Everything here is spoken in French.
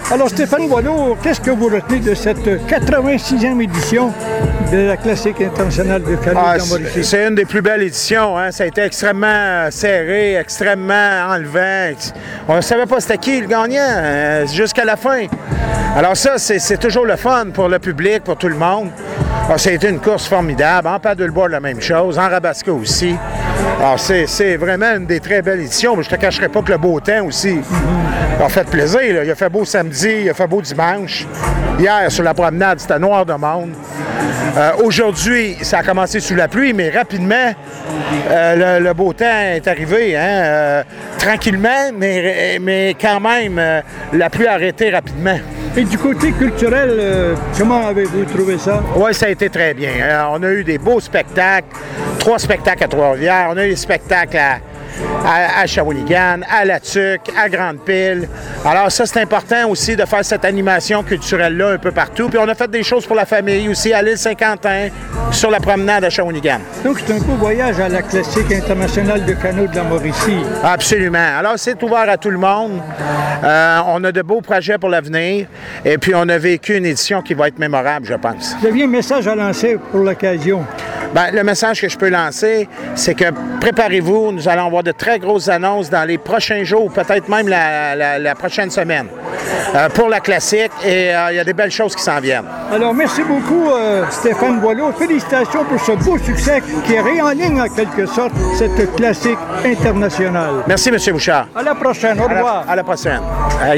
Alors, Stéphane Boileau, qu'est-ce que vous retenez de cette 86e édition de la Classique internationale de canot dans Mauricie? C'est une des plus belles éditions. Hein? Ça a été extrêmement serré, extrêmement enlevant. On ne savait pas c'était qui le gagnant jusqu'à la fin. Alors ça, c'est toujours le fun pour le public, pour tout le monde. Alors, ça a été une course formidable. En paddleboard, la même chose. En rabasca aussi. Alors, c'est vraiment une des très belles éditions. Mais je ne te cacherai pas que le beau temps aussi a fait plaisir. Là. Il a fait beau samedi, il a fait beau dimanche. Hier, sur la promenade, c'était noir de monde. Aujourd'hui, ça a commencé sous la pluie, mais rapidement, le beau temps est arrivé. Hein? Tranquillement, mais quand même, la pluie a arrêté rapidement. Et du côté culturel, comment avez-vous trouvé ça? Oui, ça a été très bien. On a eu des beaux spectacles, 3 spectacles à Trois-Rivières. On a eu des spectacles à Shawinigan, à La Tuque, à Grande-Pile. Alors ça, c'est important aussi de faire cette animation culturelle-là un peu partout. Puis on a fait des choses pour la famille aussi à l'île Saint-Quentin, sur la promenade à Shawinigan. Donc c'est un beau voyage à la Classique internationale de canot de la Mauricie. Absolument. Alors c'est ouvert à tout le monde. On a de beaux projets pour l'avenir. Et puis on a vécu une édition qui va être mémorable, je pense. Vous aviez un message à lancer pour l'occasion? Bien, le message que je peux lancer, c'est que préparez-vous, nous allons avoir de très grosses annonces dans les prochains jours, peut-être même la prochaine semaine, pour la Classique, et il y a des belles choses qui s'en viennent. Alors, merci beaucoup, Stéphane Boileau. Félicitations pour ce beau succès qui réenligne en quelque sorte cette Classique internationale. Merci, M. Bouchard. À la prochaine. Au revoir. À la prochaine.